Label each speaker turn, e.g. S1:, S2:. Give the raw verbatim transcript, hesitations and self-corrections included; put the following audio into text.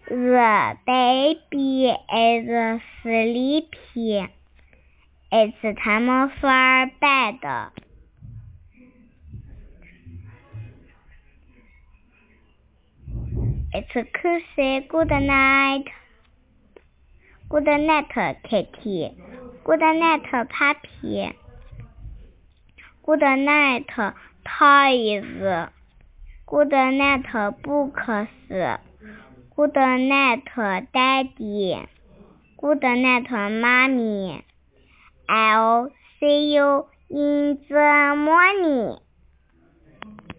S1: The baby is sleepy. It's time for bed. It's cozy. Good night. Good night, Kitty. Good night, Puppy. Good night, toys. Good night, books. Good night, Daddy. Good night, Mommy. I'll see you in the morning.